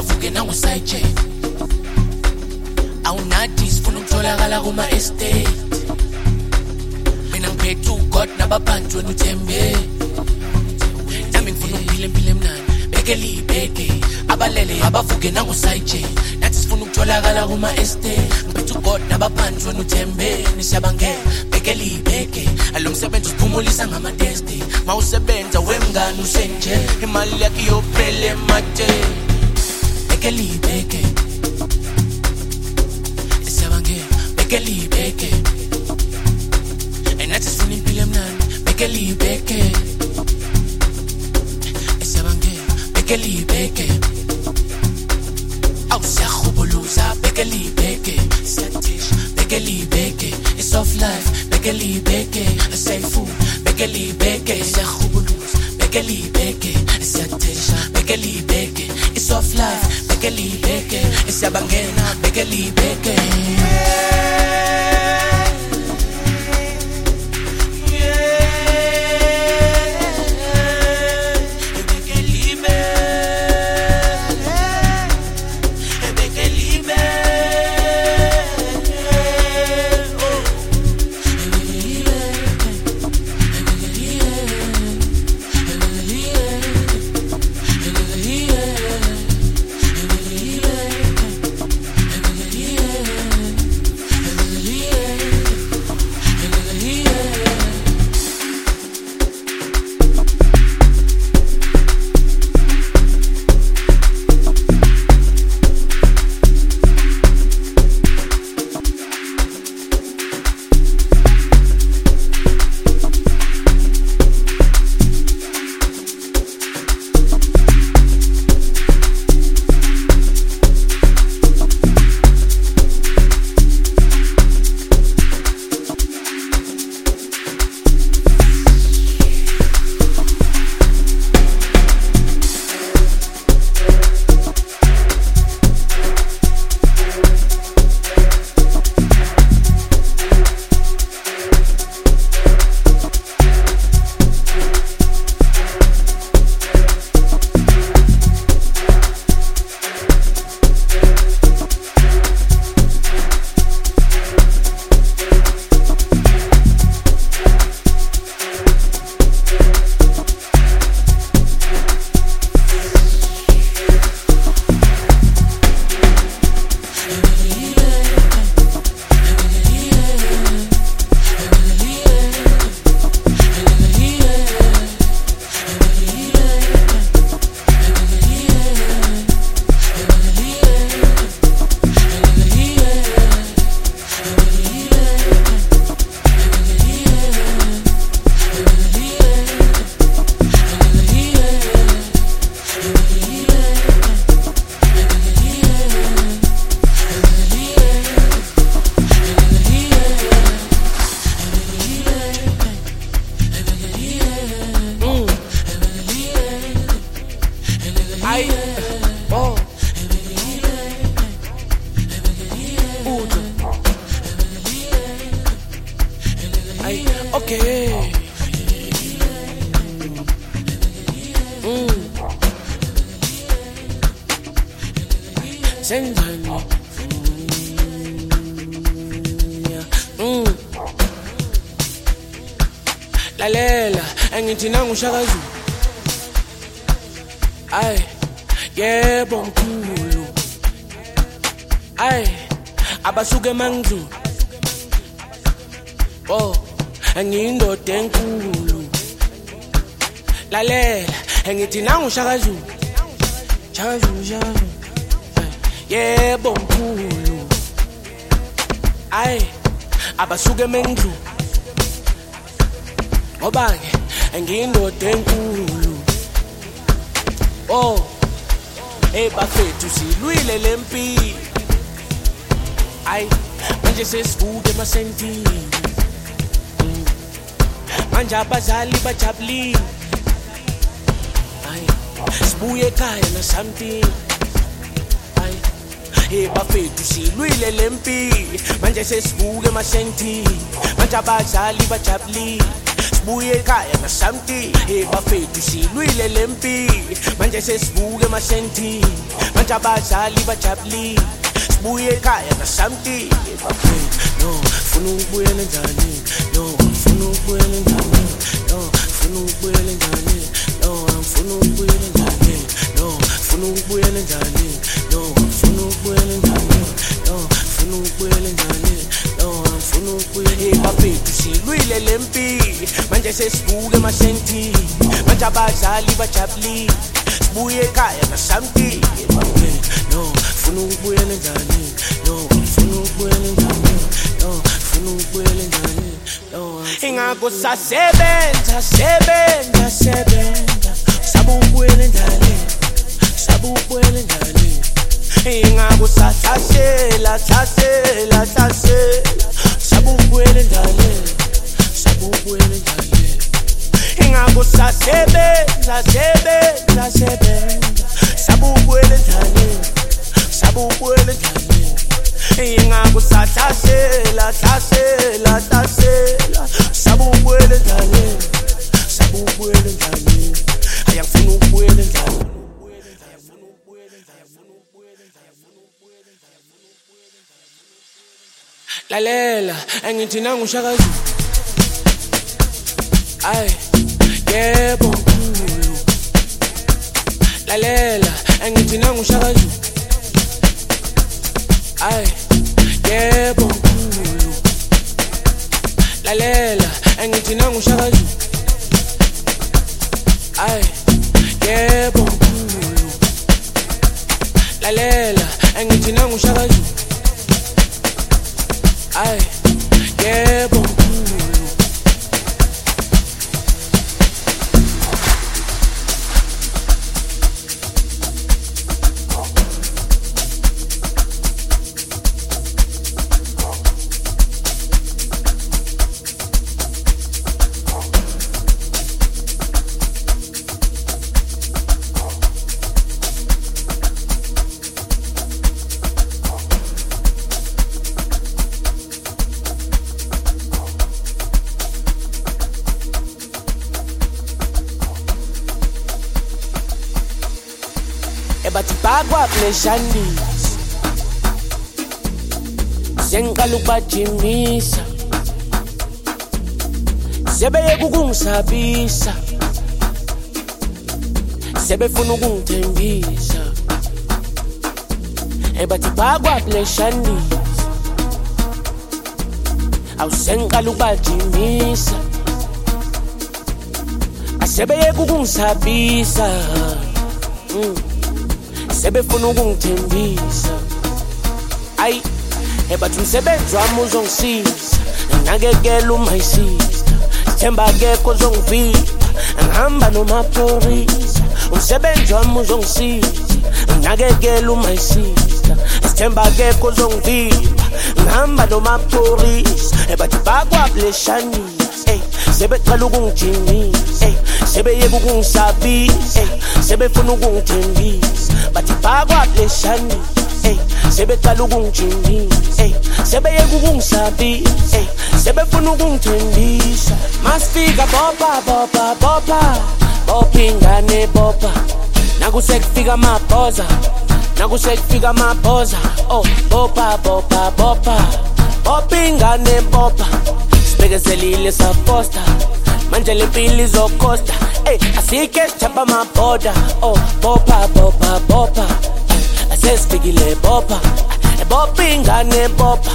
abavuke nangu-side check. Awunathi sifuna ukutholakala kuma-estate. Mina ngiphethe uGod nabaphansi wena uthembe. Nami ngifuna ukuphila impilo emnandi bekele ibheke. Abalele abavuke nangu-side check. Nathi sifuna ukutholakala kuma-estate. Ngiphethe uGod nabaphansi wena uthembe. Nisiyabangela bekele ibheke. Alo msebenzi uphumulisa ngamatesti. Mawusebenza wemngani usenje. Imali yakhe iyophela emate. Bekele ibheke. Nisiyabangela bekele ibheke. Nathi sifuna impilo emnandi bekele ibheke. Nisiyabangela bekele ibheke. Awusiyahubuluza bekele ibheke. Siyathisha bekele ibheke. It's soft life bekele ibheke. Safe food bekele ibheke. Siyahubuluza bekele ibheke. Siyathisha bekele ibheke. It's soft life bekele ibheke. Siyabangela bekele ibheke. Okay. Senzani. Lalela, angithi nangu Shaka Zulu. Ay, yebo mkhulu. Ay, abasuke manglu. Oh, angiyindoda enkulu. Lalela, angithi nangu Shaka Zulu. Shaka Zulu, Shaka Zulu. Yebo mkhulu. Ay, abasuke manglu. Ngoba ke angiyindoda enkulu. Oh, bafethu silwile lempi. Ay, manje sesivuke emasentini. Manje abazali bajabulile. Ay, sibuye ekhaya na something. Ay, bafethu silwile lempi. Manje sesivuke emasentini. Manje abazali bajabulile. sibuye ekhaya nasamti bafethu silwile lempi manje sesivuke emasenti manje abazali bajabulile sibuye ekhaya nasamti bafethu no funa ukubuyela njani no funa ukubuyela njani no funa ukubuyela njani no funa ukubuyela njani no funa ukubuyela njani no funa ukubuyela njani no funa ukubuyela njani no funa ukubuyela bafethu silwile lempi manje sesivuke emasenti manje abazali bajabulile sibuye ekhaya nasamti no funa ukubuyela njani no funa ukubuyela njani no funa ukubuyela njani no ingakho sasebenza sabe ukubuyela njani sabe ukubuyela njani ingakho sahlasela sabe ukubuyela njani sabe ukubuyela njani ingakho sasebenza sabe ukubuyela njani sabe ukubuyela njani ingakho sahlasela sabe ukubuyela njani sabe ukubuyela njani ayangifuna ukubuyela njani lalela angithi nangu Shaka Zulu ay yebo mkhulu lalela angithi nangu Shaka Zulu ay yebo mkhulu lalela angithi nangu Shaka Zulu ay yebo mkhulu lalela angithi nangu Shaka Zulu ay yebo mkhulu ebathi bakwa pleashandis sengiqala ukubajimisa sebeye ukungisabisa sebefuna ukungithembisa ebathi bakwa pleashandis awusengiqala ukubajimisa asebeye ukungisabisa sebefuna ukungithembisa ay ebathi umsebenzi wami uzongisiza ngakekela my sister sithemba akekho ozongivika ngihamba nomaphorisa umsebenzi wami uzongisiza ngakekela my sister sithemba akekho ozongivika ngihamba nomaphorisa ebathi bakwa pleashandis sebeqala ukungijimisa sebeyeka ukungisabisa sebefuna ukungithembisa bathi bakwa pleashandis sebeqala ukungijimisa sebeyeka ukungisabisa sebefuna ukungithembisa masifika bopha ingane bopha nakusekufika amabhoza oh bopha ingane bopha sibekezelile saposta manje lempilo izokosta asike sithapha amabhoda oh bopha asesifikile bopha ingane bopha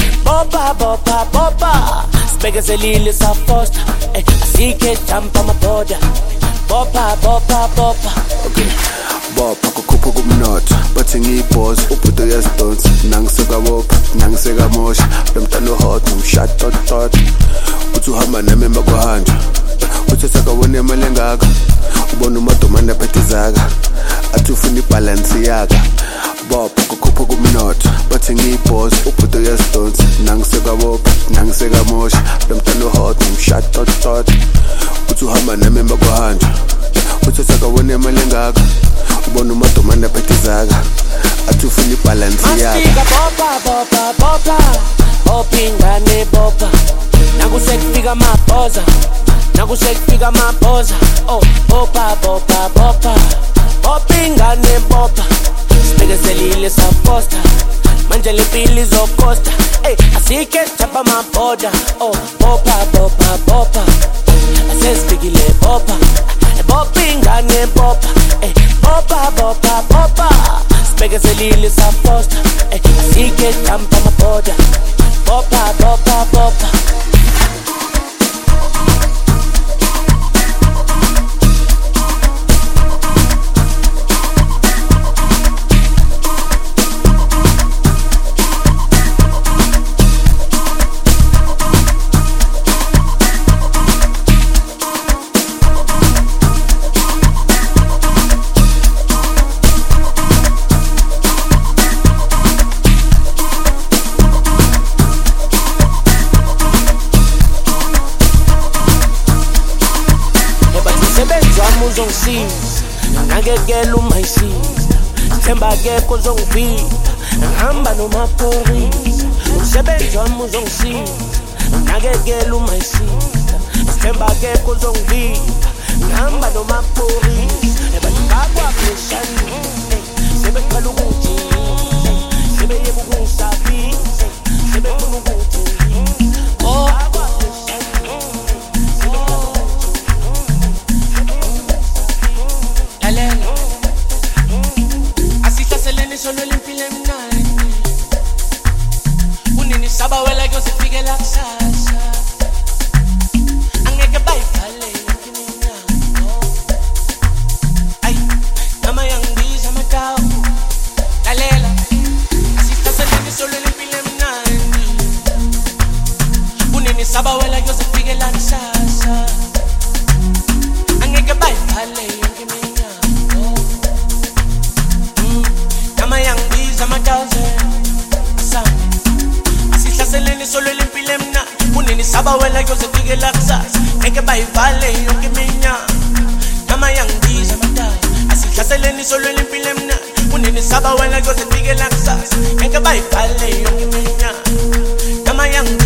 sibekezelile saposta asike sithapha amabhoda bopha okay bopha kukhupha kumnotho bathi ngiyibhoza ubhudo yazidonsa nangiseka bopha nangiseka mosha lomntana hot umshado tot uthi uhamba nami emakwahanja uthi sakabona imali engaka ubona umadomanda phethe zaka athi ufuna ibalance yaka bopha kukhupha kumnotho bathi ngiyibhoza ubhudo yazidonsa nangiseka bopha nangiseka mosha lomntana hot umshado tot uthi uhamba nami emakwahanja uthi sakabona imali engaka ubona umadomanda phethe zaka athi ufuna ibalance yaka masifika bopha ingane bopha nakusekufika amabhoza nakusekufika amabhoza. Oh, bopha bopha bopha, bopha ingane bopha, sibekezelile safosta, manje le mpilo izokosta. Ey, asike sithapha amabhoda. Oh, bopha bopha bopha, asesifikile bopha, bopha ingane bopha. Ey, bopha bopha bopha, sibekezelile safosta, asike sithapha amabhoda. Bopha bopha bopha. Ngakekela umayisiza, themba kekho uzongivika, ngihamba nomaphorisa. Umsebenzi wami uzongisiza, ngakekela umayisiza, themba kekho uzongivika, ngihamba nomaphorisa. Bakwapeshani, sebeqala ukungijika, sebeyeka ukungisabisa, sebefuna ukungijika. Oh, solo limpile mnandi, unini sabawela kuyozifike la kusasa, angeke bayivale yonke iminyango. Ay, nama yangibiza amatawu, lalela, asihlaseleni solo limpile mnandi, unini sabawela kuyozifike la kusasa, angeke bayivale yonke iminyango. Yangibiza amatazen asam, asihlaseleni solo limpile mna, unini sabawela kuyozifike la kusasa, ngeke bayivale yonke iminyango. Nama yangibiza amatazen, asihlaseleni solo limpile mna, unini sabawela kuyozifike la kusasa, ngeke bayivale yonke iminyango. Nama yangibiza